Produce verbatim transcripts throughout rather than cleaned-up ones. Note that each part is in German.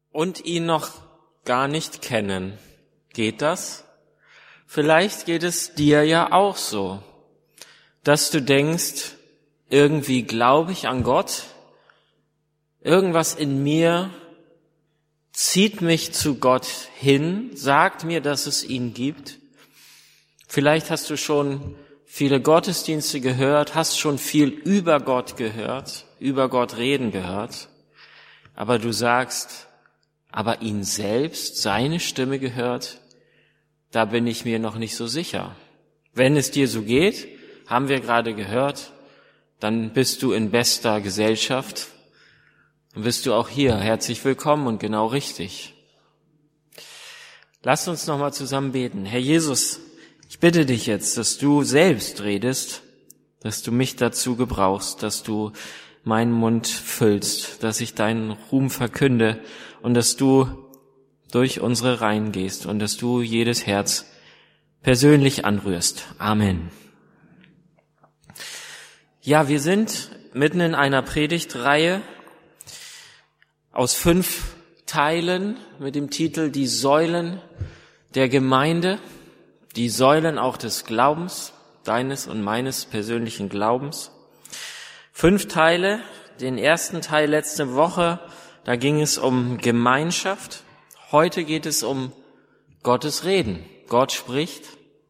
und ihn noch gar nicht kennen. Geht das? Vielleicht geht es dir ja auch so, dass du denkst, irgendwie glaube ich an Gott, irgendwas in mir zieht mich zu Gott hin, sagt mir, dass es ihn gibt. Vielleicht hast du schon viele Gottesdienste gehört, hast schon viel über Gott gehört, über Gott reden gehört, aber du sagst, aber ihn selbst, seine Stimme gehört, da bin ich mir noch nicht so sicher. Wenn es dir so geht, haben wir gerade gehört, dann bist du in bester Gesellschaft, dann bist du auch hier herzlich willkommen und genau richtig. Lass uns nochmal zusammen beten. Herr Jesus, ich bitte dich jetzt, dass du selbst redest, dass du mich dazu gebrauchst, dass du meinen Mund füllst, dass ich deinen Ruhm verkünde und dass du durch unsere Reihen gehst und dass du jedes Herz persönlich anrührst. Amen. Ja, wir sind mitten in einer Predigtreihe aus fünf Teilen mit dem Titel Die Säulen der Gemeinde. Die Säulen auch des Glaubens, deines und meines persönlichen Glaubens. Fünf Teile. Den ersten Teil letzte Woche, da ging es um Gemeinschaft. Heute geht es um Gottes Reden. Gott spricht.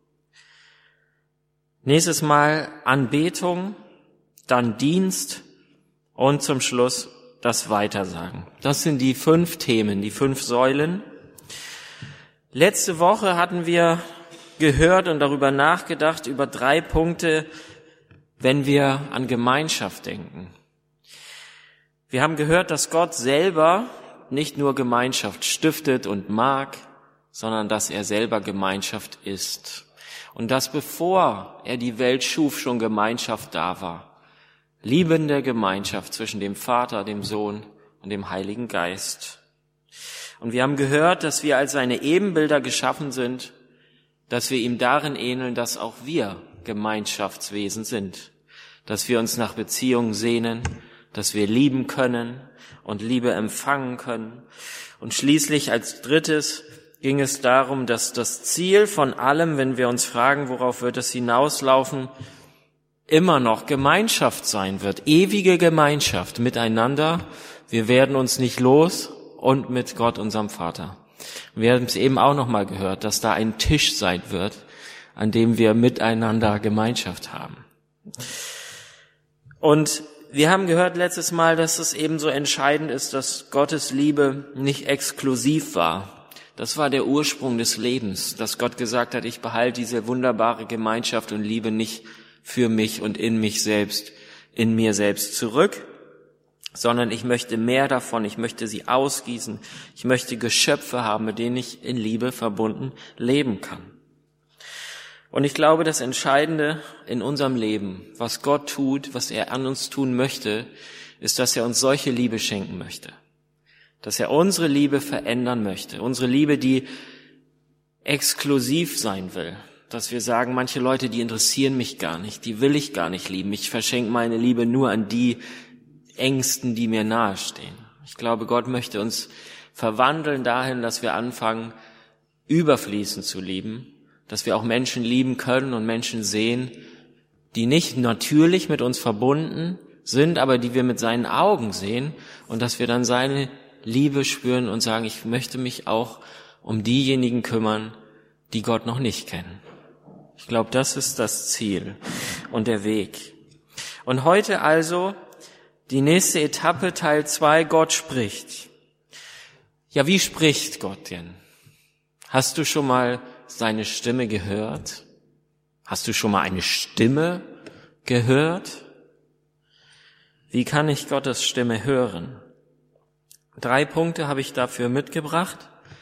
Nächstes Mal Anbetung, dann Dienst und zum Schluss das Weitersagen. Das sind die fünf Themen, die fünf Säulen. Letzte Woche hatten wir gehört und darüber nachgedacht, über drei Punkte, wenn wir an Gemeinschaft denken. Wir haben gehört, dass Gott selber nicht nur Gemeinschaft stiftet und mag, sondern dass er selber Gemeinschaft ist. Und dass bevor er die Welt schuf, schon Gemeinschaft da war. Liebende Gemeinschaft zwischen dem Vater, dem Sohn und dem Heiligen Geist. Und wir haben gehört, dass wir als seine Ebenbilder geschaffen sind, dass wir ihm darin ähneln, dass auch wir Gemeinschaftswesen sind, dass wir uns nach Beziehungen sehnen, dass wir lieben können und Liebe empfangen können. Und schließlich als drittes ging es darum, dass das Ziel von allem, wenn wir uns fragen, worauf wird es hinauslaufen, immer noch Gemeinschaft sein wird, ewige Gemeinschaft miteinander. Wir werden uns nicht los und mit Gott, unserem Vater. Wir haben es eben auch noch mal gehört, dass da ein Tisch sein wird, an dem wir miteinander Gemeinschaft haben. Und wir haben gehört letztes Mal, dass es eben so entscheidend ist, dass Gottes Liebe nicht exklusiv war. Das war der Ursprung des Lebens, dass Gott gesagt hat, ich behalte diese wunderbare Gemeinschaft und Liebe nicht für mich und in mich selbst, in mir selbst zurück, sondern ich möchte mehr davon, ich möchte sie ausgießen, ich möchte Geschöpfe haben, mit denen ich in Liebe verbunden leben kann. Und ich glaube, das Entscheidende in unserem Leben, was Gott tut, was er an uns tun möchte, ist, dass er uns solche Liebe schenken möchte. Dass er unsere Liebe verändern möchte, unsere Liebe, die exklusiv sein will. Dass wir sagen, manche Leute, die interessieren mich gar nicht, die will ich gar nicht lieben. Ich verschenke meine Liebe nur an die Ängsten, die mir nahestehen. Ich glaube, Gott möchte uns verwandeln dahin, dass wir anfangen, überfließend zu lieben, dass wir auch Menschen lieben können und Menschen sehen, die nicht natürlich mit uns verbunden sind, aber die wir mit seinen Augen sehen und dass wir dann seine Liebe spüren und sagen, ich möchte mich auch um diejenigen kümmern, die Gott noch nicht kennen. Ich glaube, das ist das Ziel und der Weg. Und heute also die nächste Etappe, Teil zwei, Gott spricht. Ja, wie spricht Gott denn? Hast du schon mal seine Stimme gehört? Hast du schon mal eine Stimme gehört? Wie kann ich Gottes Stimme hören? Drei Punkte habe ich dafür mitgebracht.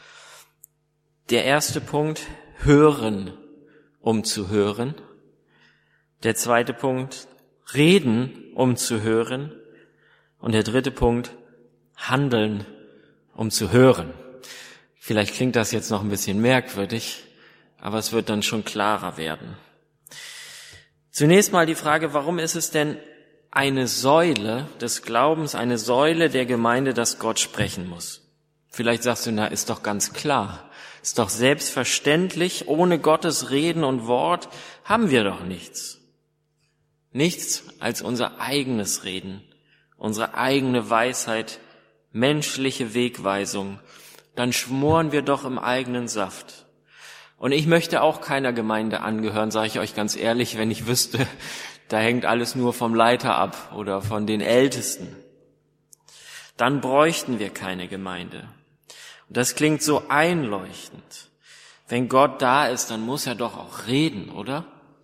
Der erste Punkt, hören, um zu hören. Der zweite Punkt, reden, um zu hören. Und der dritte Punkt, handeln, um zu hören. Vielleicht klingt das jetzt noch ein bisschen merkwürdig, aber es wird dann schon klarer werden. Zunächst mal die Frage, warum ist es denn eine Säule des Glaubens, eine Säule der Gemeinde, dass Gott sprechen muss? Vielleicht sagst du, na, ist doch ganz klar. Ist doch selbstverständlich, ohne Gottes Reden und Wort haben wir doch nichts. Nichts als unser eigenes Reden, unsere eigene Weisheit, menschliche Wegweisung. Dann schmoren wir doch im eigenen Saft. Und ich möchte auch keiner Gemeinde angehören, sage ich euch ganz ehrlich, wenn ich wüsste, da hängt alles nur vom Leiter ab oder von den Ältesten. Dann bräuchten wir keine Gemeinde. Und das klingt so einleuchtend. Wenn Gott da ist, dann muss er doch auch reden, oder?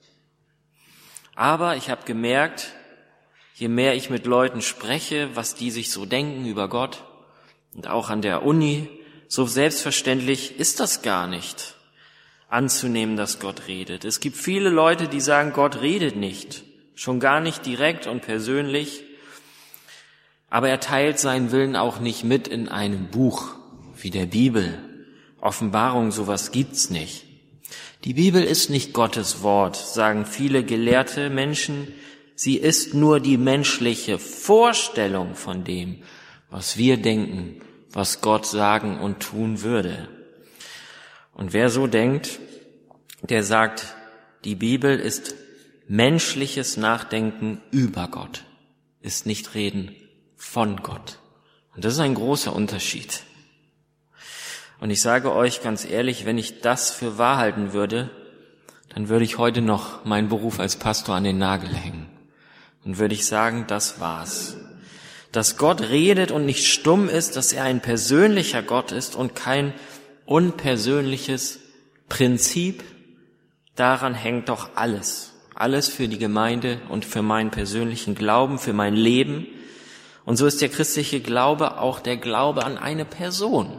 Aber ich habe gemerkt, je mehr ich mit Leuten spreche, was die sich so denken über Gott und auch an der Uni, so selbstverständlich ist das gar nicht, anzunehmen, dass Gott redet. Es gibt viele Leute, die sagen, Gott redet nicht, schon gar nicht direkt und persönlich, aber er teilt seinen Willen auch nicht mit in einem Buch wie der Bibel. Offenbarung, sowas gibt's nicht. Die Bibel ist nicht Gottes Wort, sagen viele gelehrte Menschen. Sie ist nur die menschliche Vorstellung von dem, was wir denken, was Gott sagen und tun würde. Und wer so denkt, der sagt, die Bibel ist menschliches Nachdenken über Gott, ist nicht Reden von Gott. Und das ist ein großer Unterschied. Und ich sage euch ganz ehrlich, wenn ich das für wahr halten würde, dann würde ich heute noch meinen Beruf als Pastor an den Nagel hängen. Und würde ich sagen, das war's. Dass Gott redet und nicht stumm ist, dass er ein persönlicher Gott ist und kein unpersönliches Prinzip, daran hängt doch alles. Alles für die Gemeinde und für meinen persönlichen Glauben, für mein Leben. Und so ist der christliche Glaube auch der Glaube an eine Person.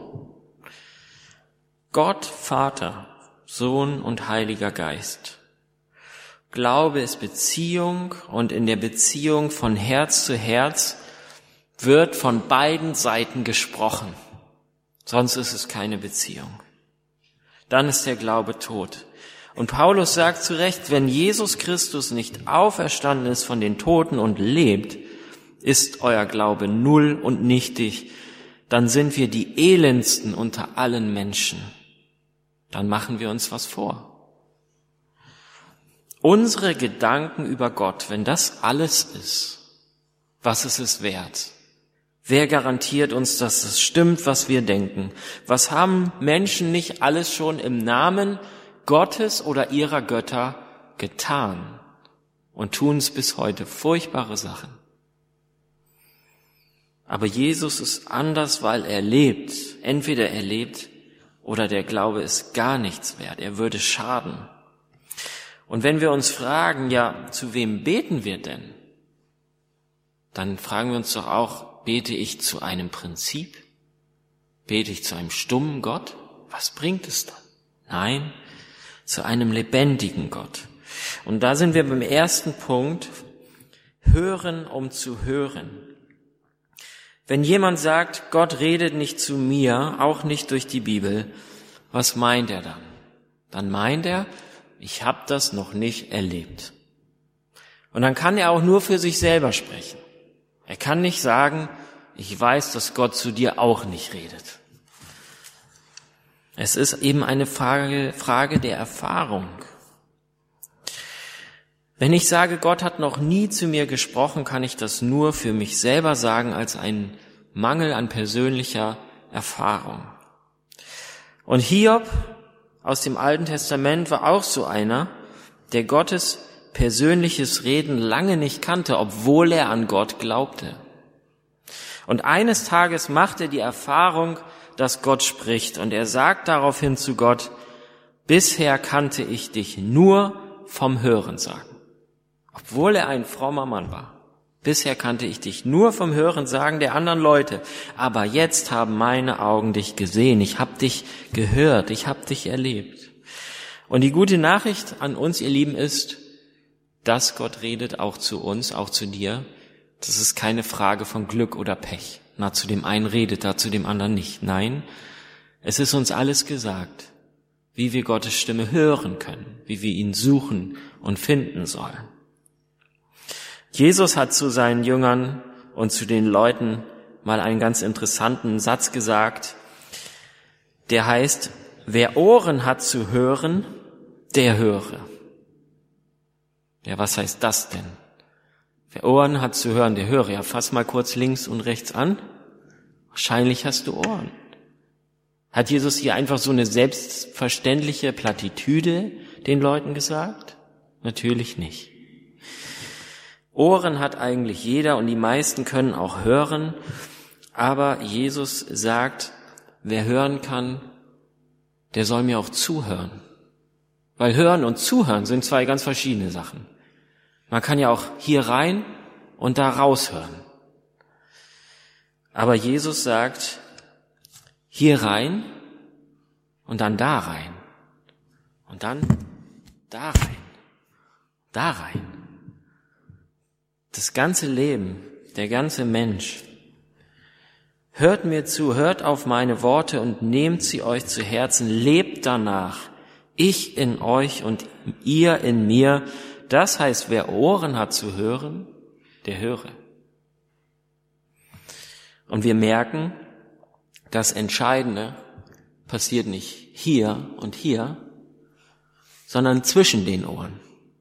Gott, Vater, Sohn und Heiliger Geist. Glaube ist Beziehung und in der Beziehung von Herz zu Herz wird von beiden Seiten gesprochen. Sonst ist es keine Beziehung. Dann ist der Glaube tot. Und Paulus sagt zu Recht, wenn Jesus Christus nicht auferstanden ist von den Toten und lebt, ist euer Glaube null und nichtig. Dann sind wir die elendsten unter allen Menschen. Dann machen wir uns was vor. Unsere Gedanken über Gott, wenn das alles ist, was ist es wert? Wer garantiert uns, dass es stimmt, was wir denken? Was haben Menschen nicht alles schon im Namen Gottes oder ihrer Götter getan und tun es bis heute? Furchtbare Sachen. Aber Jesus ist anders, weil er lebt. Entweder er lebt oder der Glaube ist gar nichts wert. Er würde schaden. Und wenn wir uns fragen, ja, zu wem beten wir denn? Dann fragen wir uns doch auch, bete ich zu einem Prinzip? Bete ich zu einem stummen Gott? Was bringt es dann? Nein, zu einem lebendigen Gott. Und da sind wir beim ersten Punkt, hören, um zu hören. Wenn jemand sagt, Gott redet nicht zu mir, auch nicht durch die Bibel, was meint er dann? Dann meint er, ich habe das noch nicht erlebt. Und dann kann er auch nur für sich selber sprechen. Er kann nicht sagen, ich weiß, dass Gott zu dir auch nicht redet. Es ist eben eine Frage, Frage der Erfahrung. Wenn ich sage, Gott hat noch nie zu mir gesprochen, kann ich das nur für mich selber sagen als einen Mangel an persönlicher Erfahrung. Und Hiob aus dem Alten Testament war auch so einer, der Gottes persönliches Reden lange nicht kannte, obwohl er an Gott glaubte. Und eines Tages macht er die Erfahrung, dass Gott spricht. Und er sagt daraufhin zu Gott, bisher kannte ich dich nur vom Hörensagen. Obwohl er ein frommer Mann war. Bisher kannte ich dich nur vom Hörensagen der anderen Leute. Aber jetzt haben meine Augen dich gesehen. Ich habe dich gehört. Ich habe dich erlebt. Und die gute Nachricht an uns, ihr Lieben, ist, dass Gott redet auch zu uns, auch zu dir. Das ist keine Frage von Glück oder Pech. Na, zu dem einen redet er, zu dem anderen nicht. Nein, es ist uns alles gesagt, wie wir Gottes Stimme hören können, wie wir ihn suchen und finden sollen. Jesus hat zu seinen Jüngern und zu den Leuten mal einen ganz interessanten Satz gesagt. der heißt, wer Ohren hat zu hören, der höre. Ja, was heißt das denn? Wer Ohren hat zu hören, der höre. Ja, fass mal kurz links und rechts an. Wahrscheinlich hast du Ohren. Hat Jesus hier einfach so eine selbstverständliche Plattitüde den Leuten gesagt? Natürlich nicht. Ohren hat eigentlich jeder und die meisten können auch hören, aber Jesus sagt, wer hören kann, der soll mir auch zuhören. Weil hören und zuhören sind zwei ganz verschiedene Sachen. Man kann ja auch hier rein und da raushören. Aber Jesus sagt, hier rein und dann da rein und dann da rein, da rein. Das ganze Leben, der ganze Mensch. Hört mir zu, hört auf meine Worte und nehmt sie euch zu Herzen, lebt danach. Ich in euch und ihr in mir. Das heißt, wer Ohren hat zu hören, der höre. Und wir merken, das Entscheidende passiert nicht hier und hier, sondern zwischen den Ohren.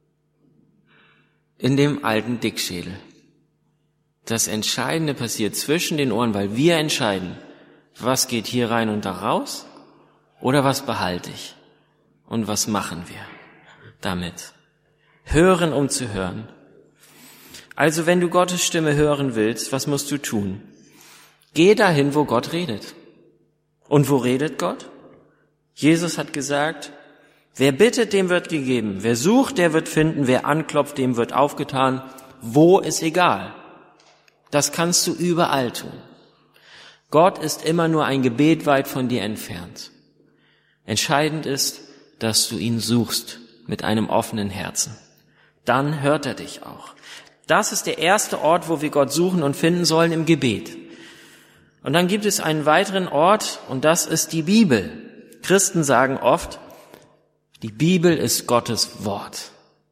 In dem alten Dickschädel. Das Entscheidende passiert zwischen den Ohren, weil wir entscheiden, was geht hier rein und da raus oder was behalte ich und was machen wir damit. Hören, um zu hören. Also wenn du Gottes Stimme hören willst, was musst du tun? Geh dahin, wo Gott redet. Und wo redet Gott? Jesus hat gesagt, wer bittet, dem wird gegeben. Wer sucht, der wird finden. Wer anklopft, dem wird aufgetan. Wo ist egal. Das kannst du überall tun. Gott ist immer nur ein Gebet weit von dir entfernt. Entscheidend ist, dass du ihn suchst mit einem offenen Herzen. Dann hört er dich auch. Das ist der erste Ort, wo wir Gott suchen und finden sollen, im Gebet. Und dann gibt es einen weiteren Ort, und das ist die Bibel. Christen sagen oft, die Bibel ist Gottes Wort.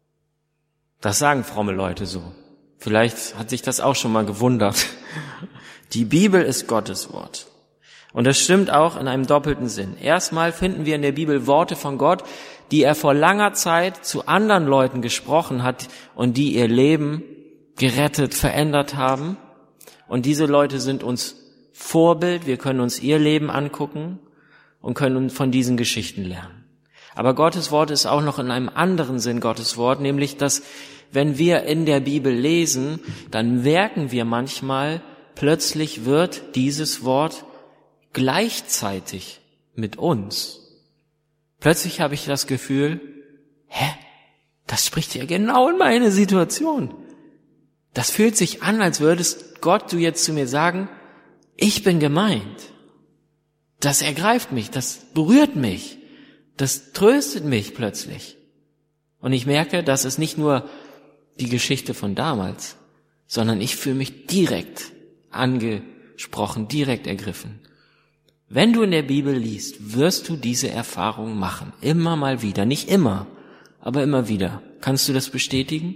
Das sagen fromme Leute so. Vielleicht hat sich das auch schon mal gewundert. Die Bibel ist Gottes Wort. Und das stimmt auch in einem doppelten Sinn. Erstmal finden wir in der Bibel Worte von Gott, die er vor langer Zeit zu anderen Leuten gesprochen hat und die ihr Leben gerettet, verändert haben. Und diese Leute sind uns Vorbild. Wir können uns ihr Leben angucken und können von diesen Geschichten lernen. Aber Gottes Wort ist auch noch in einem anderen Sinn Gottes Wort, nämlich, dass wenn wir in der Bibel lesen, dann merken wir manchmal, plötzlich wird dieses Wort gleichzeitig mit uns. Plötzlich habe ich das Gefühl, hä, das spricht ja genau in meine Situation. Das fühlt sich an, als würdest Gott du jetzt zu mir sagen, ich bin gemeint. Das ergreift mich, das berührt mich, das tröstet mich plötzlich. Und ich merke, das ist nicht nur die Geschichte von damals, sondern ich fühle mich direkt angesprochen, direkt ergriffen. Wenn du in der Bibel liest, wirst du diese Erfahrung machen. Immer mal wieder. Nicht immer, aber immer wieder. Kannst du das bestätigen?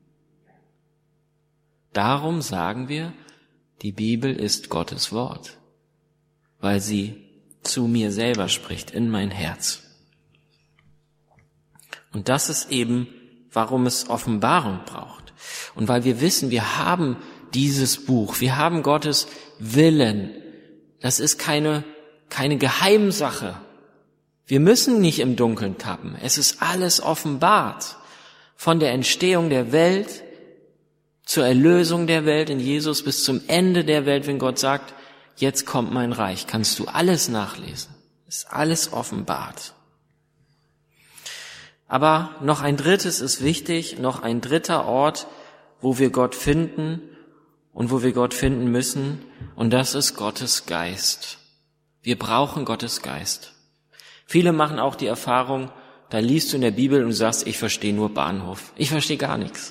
Darum sagen wir, die Bibel ist Gottes Wort, weil sie zu mir selber spricht, in mein Herz. Und das ist eben, warum es Offenbarung braucht. Und weil wir wissen, wir haben dieses Buch, wir haben Gottes Willen. Das ist keine Keine Geheimsache. Wir müssen nicht im Dunkeln tappen. Es ist alles offenbart. Von der Entstehung der Welt zur Erlösung der Welt in Jesus bis zum Ende der Welt, wenn Gott sagt, jetzt kommt mein Reich, kannst du alles nachlesen. Es ist alles offenbart. Aber noch ein drittes ist wichtig, noch ein dritter Ort, wo wir Gott finden und wo wir Gott finden müssen, und das ist Gottes Geist. Wir brauchen Gottes Geist. Viele machen auch die Erfahrung, da liest du in der Bibel und sagst, ich verstehe nur Bahnhof. Ich verstehe gar nichts.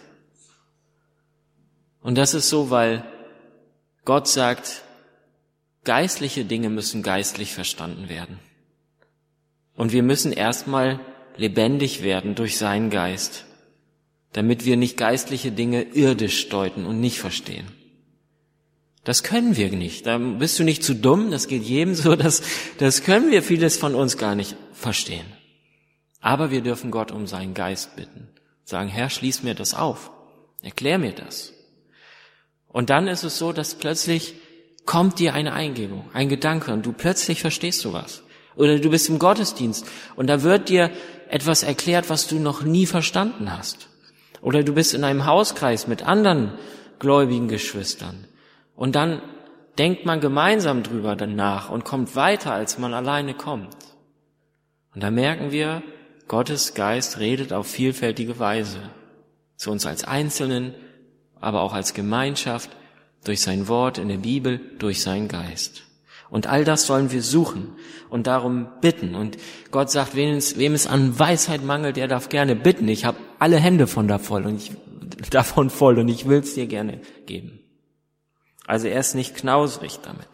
Und das ist so, weil Gott sagt, geistliche Dinge müssen geistlich verstanden werden. Und wir müssen erstmal lebendig werden durch seinen Geist, damit wir nicht geistliche Dinge irdisch deuten und nicht verstehen. Das können wir nicht. Da bist du nicht zu dumm, das geht jedem so, das, das können wir vieles von uns gar nicht verstehen. Aber wir dürfen Gott um seinen Geist bitten. Sagen, Herr, schließ mir das auf. Erklär mir das. Und dann ist es so, dass plötzlich kommt dir eine Eingebung, ein Gedanke und du plötzlich verstehst du was. Oder du bist im Gottesdienst und da wird dir etwas erklärt, was du noch nie verstanden hast. Oder du bist in einem Hauskreis mit anderen gläubigen Geschwistern. Und dann denkt man gemeinsam drüber danach und kommt weiter, als man alleine kommt. Und da merken wir, Gottes Geist redet auf vielfältige Weise. Zu uns als Einzelnen, aber auch als Gemeinschaft, durch sein Wort in der Bibel, durch seinen Geist. Und all das sollen wir suchen und darum bitten. Und Gott sagt, wem es, wem es an Weisheit mangelt, der darf gerne bitten. Ich habe alle Hände von da voll und ich, davon voll und ich will es dir gerne geben. Also er ist nicht knausrig damit.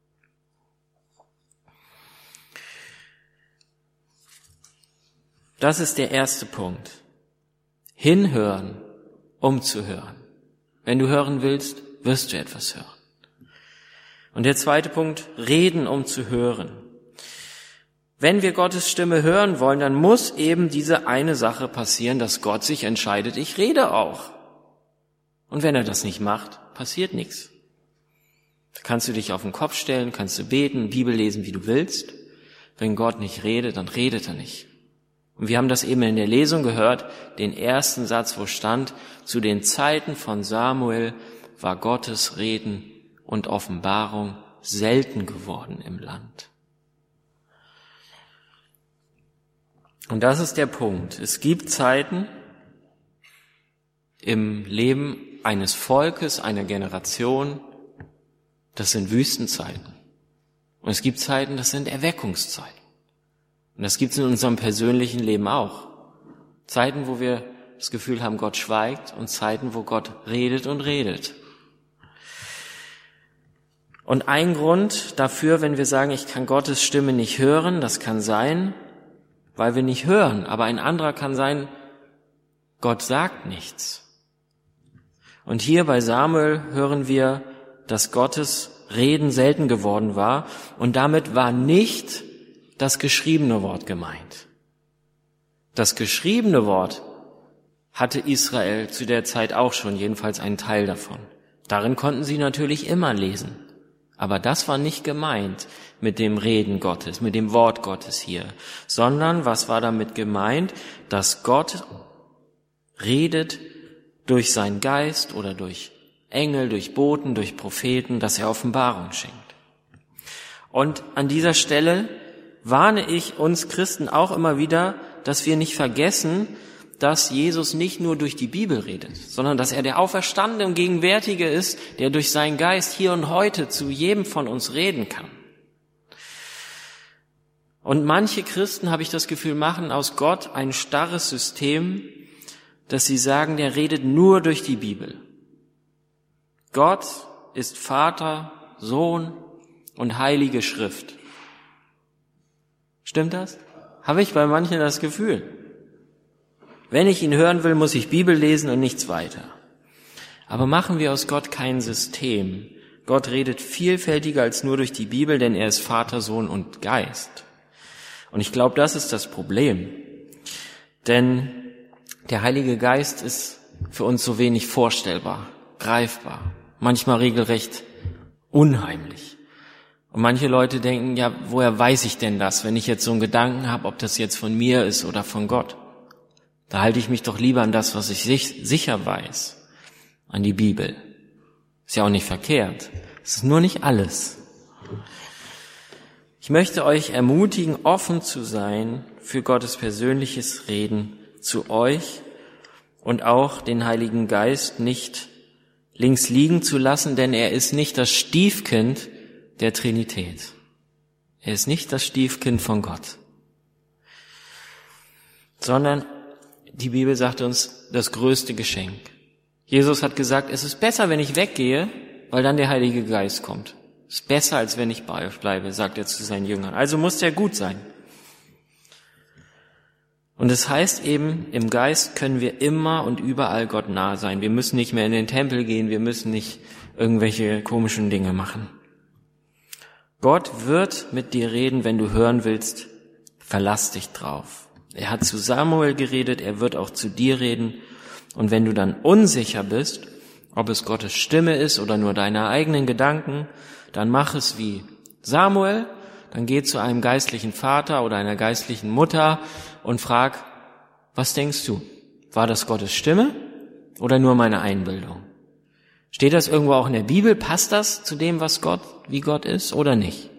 Das ist der erste Punkt. Hinhören, um zu hören. Wenn du hören willst, wirst du etwas hören. Und der zweite Punkt, reden, um zu hören. Wenn wir Gottes Stimme hören wollen, dann muss eben diese eine Sache passieren, dass Gott sich entscheidet, ich rede auch. Und wenn er das nicht macht, passiert nichts. Da kannst du dich auf den Kopf stellen, kannst du beten, Bibel lesen, wie du willst. Wenn Gott nicht redet, dann redet er nicht. Und wir haben das eben in der Lesung gehört, den ersten Satz, wo stand, zu den Zeiten von Samuel war Gottes Reden und Offenbarung selten geworden im Land. Und das ist der Punkt. Es gibt Zeiten im Leben eines Volkes, einer Generation, das sind Wüstenzeiten. Und es gibt Zeiten, das sind Erweckungszeiten. Und das gibt es in unserem persönlichen Leben auch. Zeiten, wo wir das Gefühl haben, Gott schweigt und Zeiten, wo Gott redet und redet. Und ein Grund dafür, wenn wir sagen, ich kann Gottes Stimme nicht hören, das kann sein, weil wir nicht hören. Aber ein anderer kann sein, Gott sagt nichts. Und hier bei Samuel hören wir, dass Gottes Reden selten geworden war und damit war nicht das geschriebene Wort gemeint. Das geschriebene Wort hatte Israel zu der Zeit auch schon, jedenfalls einen Teil davon. Darin konnten sie natürlich immer lesen. Aber das war nicht gemeint mit dem Reden Gottes, mit dem Wort Gottes hier, sondern was war damit gemeint? Dass Gott redet durch seinen Geist oder durch Engel, durch Boten, durch Propheten, dass er Offenbarung schenkt. Und an dieser Stelle warne ich uns Christen auch immer wieder, dass wir nicht vergessen, dass Jesus nicht nur durch die Bibel redet, sondern dass er der Auferstandene und Gegenwärtige ist, der durch seinen Geist hier und heute zu jedem von uns reden kann. Und manche Christen, habe ich das Gefühl, machen aus Gott ein starres System, dass sie sagen, der redet nur durch die Bibel. Gott ist Vater, Sohn und Heilige Schrift. Stimmt das? Habe ich bei manchen das Gefühl. Wenn ich ihn hören will, muss ich Bibel lesen und nichts weiter. Aber machen wir aus Gott kein System. Gott redet vielfältiger als nur durch die Bibel, denn er ist Vater, Sohn und Geist. Und ich glaube, das ist das Problem. Denn der Heilige Geist ist für uns so wenig vorstellbar, greifbar, manchmal regelrecht unheimlich. Und manche Leute denken, ja, woher weiß ich denn das, wenn ich jetzt so einen Gedanken habe, ob das jetzt von mir ist oder von Gott? Da halte ich mich doch lieber an das, was ich sicher weiß, an die Bibel. Ist ja auch nicht verkehrt. Es ist nur nicht alles. Ich möchte euch ermutigen, offen zu sein für Gottes persönliches Reden zu euch und auch den Heiligen Geist nicht links liegen zu lassen, denn er ist nicht das Stiefkind der Trinität. Er ist nicht das Stiefkind von Gott, sondern die Bibel sagt uns das größte Geschenk. Jesus hat gesagt, es ist besser, wenn ich weggehe, weil dann der Heilige Geist kommt. Es ist besser, als wenn ich bei euch bleibe, sagt er zu seinen Jüngern. Also muss der gut sein. Und es heißt eben, im Geist können wir immer und überall Gott nahe sein. Wir müssen nicht mehr in den Tempel gehen, wir müssen nicht irgendwelche komischen Dinge machen. Gott wird mit dir reden, wenn du hören willst, verlass dich drauf. Er hat zu Samuel geredet, er wird auch zu dir reden. Und wenn du dann unsicher bist, ob es Gottes Stimme ist oder nur deine eigenen Gedanken, dann mach es wie Samuel, dann geh zu einem geistlichen Vater oder einer geistlichen Mutter und frag, was denkst du? War das Gottes Stimme oder nur meine Einbildung? Steht das irgendwo auch in der Bibel? Passt das zu dem, was Gott, wie Gott ist oder nicht?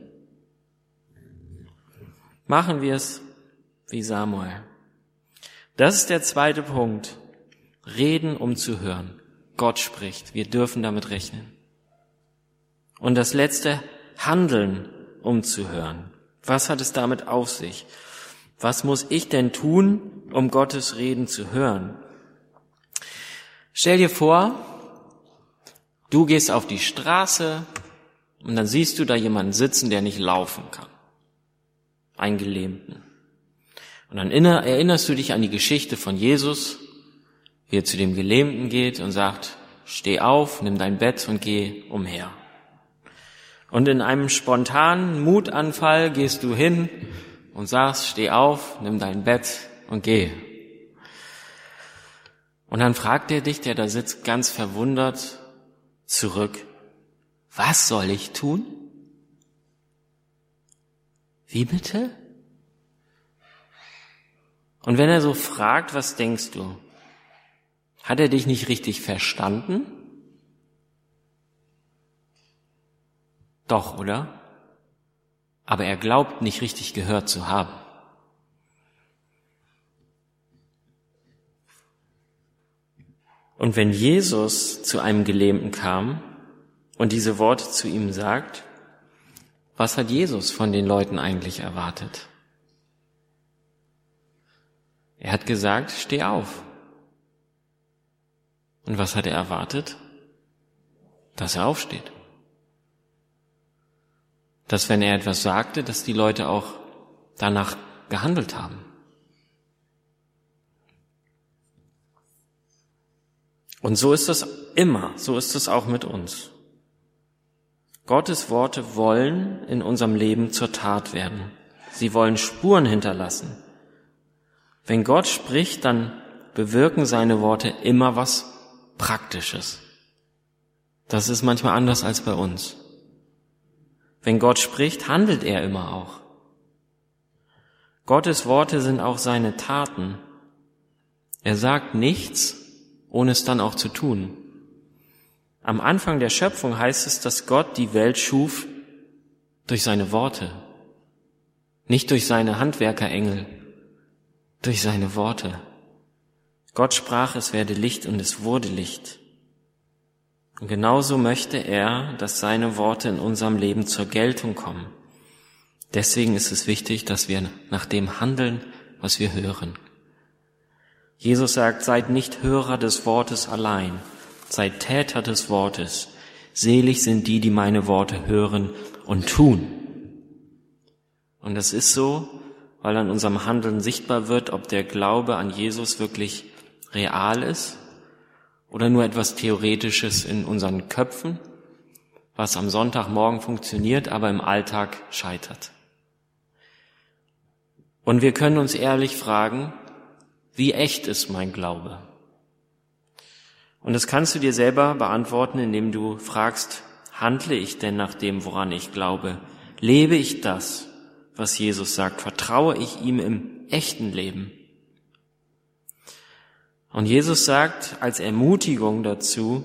Machen wir es wie Samuel. Das ist der zweite Punkt. Reden, um zu hören. Gott spricht. Wir dürfen damit rechnen. Und das letzte, handeln, um zu hören. Was hat es damit auf sich? Was muss ich denn tun, um Gottes Reden zu hören? Stell dir vor, du gehst auf die Straße und dann siehst du da jemanden sitzen, der nicht laufen kann. Einen Gelähmten. Und dann erinnerst du dich an die Geschichte von Jesus, wie er zu dem Gelähmten geht und sagt, steh auf, nimm dein Bett und geh umher. Und in einem spontanen Mutanfall gehst du hin und sagst, steh auf, nimm dein Bett und geh. Und dann fragt er dich, der da sitzt, ganz verwundert zurück, was soll ich tun? Wie bitte? Und wenn er so fragt, was denkst du? Hat er dich nicht richtig verstanden? Doch, oder? Aber er glaubt nicht richtig gehört zu haben. Und wenn Jesus zu einem Gelähmten kam und diese Worte zu ihm sagt, was hat Jesus von den Leuten eigentlich erwartet? Er hat gesagt, steh auf. Und was hat er erwartet? Dass er aufsteht. Dass, wenn er etwas sagte, dass die Leute auch danach gehandelt haben. Und so ist es immer, so ist es auch mit uns. Gottes Worte wollen in unserem Leben zur Tat werden. Sie wollen Spuren hinterlassen. Wenn Gott spricht, dann bewirken seine Worte immer was Praktisches. Das ist manchmal anders als bei uns. Wenn Gott spricht, handelt er immer auch. Gottes Worte sind auch seine Taten. Er sagt nichts, ohne es dann auch zu tun. Am Anfang der Schöpfung heißt es, dass Gott die Welt schuf durch seine Worte, nicht durch seine Handwerkerengel, durch seine Worte. Gott sprach, es werde Licht und es wurde Licht. Und genauso möchte er, dass seine Worte in unserem Leben zur Geltung kommen. Deswegen ist es wichtig, dass wir nach dem handeln, was wir hören. Jesus sagt, seid nicht Hörer des Wortes allein, seid Täter des Wortes. Selig sind die, die meine Worte hören und tun. Und das ist so, weil an unserem Handeln sichtbar wird, ob der Glaube an Jesus wirklich real ist oder nur etwas Theoretisches in unseren Köpfen, was am Sonntagmorgen funktioniert, aber im Alltag scheitert. Und wir können uns ehrlich fragen, wie echt ist mein Glaube? Und das kannst du dir selber beantworten, indem du fragst, handle ich denn nach dem, woran ich glaube? Lebe ich das, was Jesus sagt? Vertraue ich ihm im echten Leben? Und Jesus sagt als Ermutigung dazu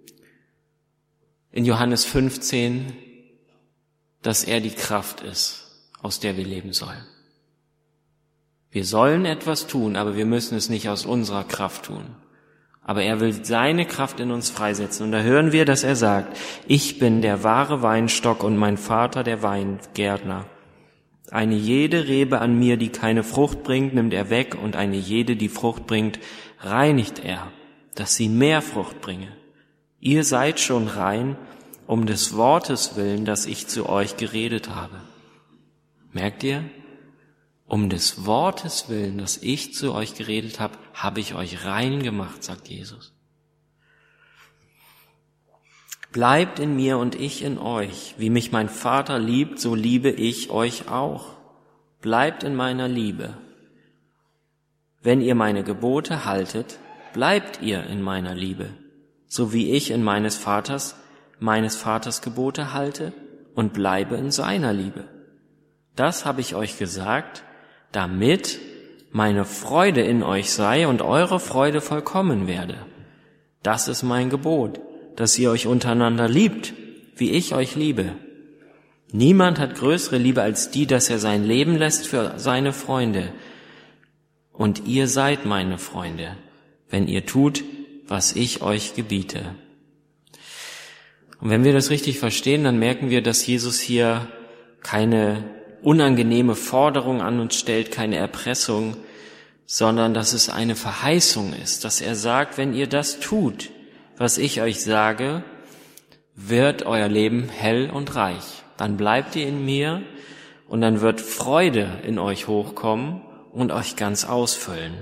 in Johannes fünfzehn, dass er die Kraft ist, aus der wir leben sollen. Wir sollen etwas tun, aber wir müssen es nicht aus unserer Kraft tun. Aber er will seine Kraft in uns freisetzen. Und da hören wir, dass er sagt, ich bin der wahre Weinstock und mein Vater der Weingärtner. Eine jede Rebe an mir, die keine Frucht bringt, nimmt er weg, und eine jede, die Frucht bringt, reinigt er, dass sie mehr Frucht bringe. Ihr seid schon rein, um des Wortes willen, das ich zu euch geredet habe. Merkt ihr? Um des Wortes willen, das ich zu euch geredet habe, habe ich euch rein gemacht, sagt Jesus. Bleibt in mir und ich in euch. Wie mich mein Vater liebt, so liebe ich euch auch. Bleibt in meiner Liebe. Wenn ihr meine Gebote haltet, bleibt ihr in meiner Liebe, so wie ich in meines Vaters, meines Vaters Gebote halte und bleibe in seiner Liebe. Das habe ich euch gesagt, damit meine Freude in euch sei und eure Freude vollkommen werde. Das ist mein Gebot, dass ihr euch untereinander liebt, wie ich euch liebe. Niemand hat größere Liebe als die, dass er sein Leben lässt für seine Freunde. Und ihr seid meine Freunde, wenn ihr tut, was ich euch gebiete. Und wenn wir das richtig verstehen, dann merken wir, dass Jesus hier keine unangenehme Forderung an uns stellt, keine Erpressung, sondern dass es eine Verheißung ist, dass er sagt, wenn ihr das tut, was ich euch sage, wird euer Leben hell und reich. Dann bleibt ihr in mir und dann wird Freude in euch hochkommen und euch ganz ausfüllen.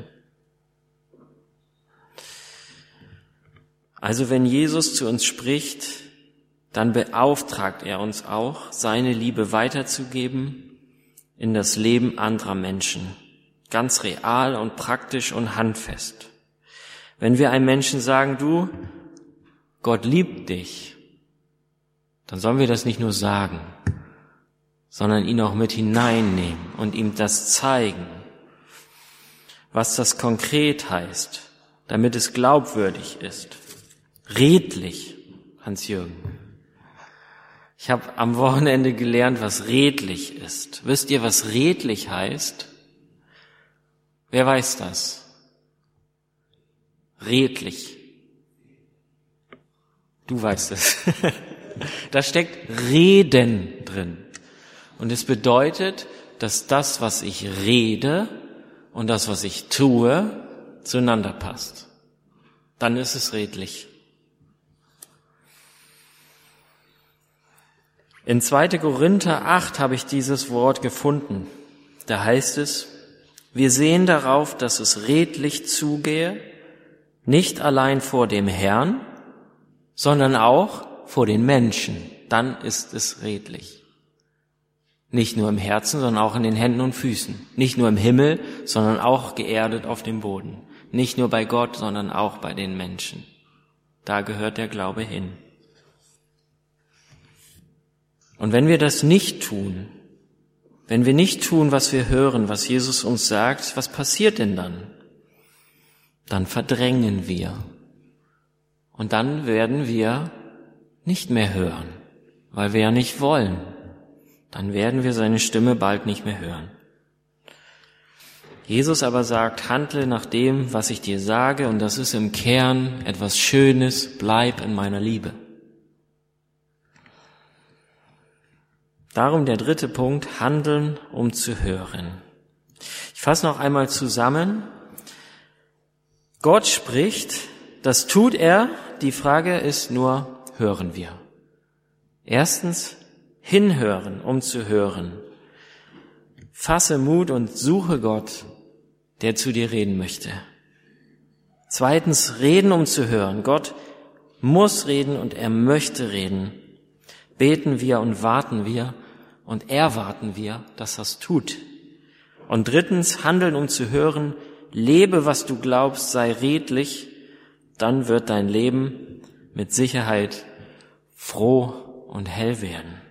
Also wenn Jesus zu uns spricht, dann beauftragt er uns auch, seine Liebe weiterzugeben in das Leben anderer Menschen. Ganz real und praktisch und handfest. Wenn wir einem Menschen sagen, du, Gott liebt dich, dann sollen wir das nicht nur sagen, sondern ihn auch mit hineinnehmen und ihm das zeigen, was das konkret heißt, damit es glaubwürdig ist. Redlich, Hans-Jürgen. Ich habe am Wochenende gelernt, was redlich ist. Wisst ihr, was redlich heißt? Wer weiß das? Redlich. Du weißt es. Da steckt Reden drin. Und es bedeutet, dass das, was ich rede und das, was ich tue, zueinander passt. Dann ist es redlich. In zweiter Korinther acht habe ich dieses Wort gefunden. Da heißt es, wir sehen darauf, dass es redlich zugehe, nicht allein vor dem Herrn, sondern auch vor den Menschen. Dann ist es redlich. Nicht nur im Herzen, sondern auch in den Händen und Füßen. Nicht nur im Himmel, sondern auch geerdet auf dem Boden. Nicht nur bei Gott, sondern auch bei den Menschen. Da gehört der Glaube hin. Und wenn wir das nicht tun, wenn wir nicht tun, was wir hören, was Jesus uns sagt, was passiert denn dann? Dann verdrängen wir. Und dann werden wir nicht mehr hören, weil wir ja nicht wollen. Dann werden wir seine Stimme bald nicht mehr hören. Jesus aber sagt, handle nach dem, was ich dir sage, und das ist im Kern etwas Schönes, bleib in meiner Liebe. Darum der dritte Punkt, handeln, um zu hören. Ich fasse noch einmal zusammen. Gott spricht, das tut er, die Frage ist nur, hören wir? Erstens, hinhören, um zu hören. Fasse Mut und suche Gott, der zu dir reden möchte. Zweitens, reden, um zu hören. Gott muss reden und er möchte reden. Beten wir und warten wir und erwarten wir, dass das tut. Und drittens, handeln, um zu hören. Lebe, was du glaubst, sei redlich, dann wird dein Leben mit Sicherheit froh und hell werden.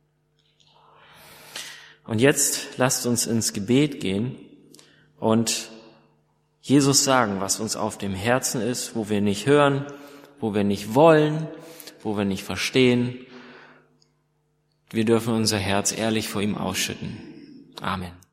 Und jetzt lasst uns ins Gebet gehen und Jesus sagen, was uns auf dem Herzen ist, wo wir nicht hören, wo wir nicht wollen, wo wir nicht verstehen. Wir dürfen unser Herz ehrlich vor ihm ausschütten. Amen.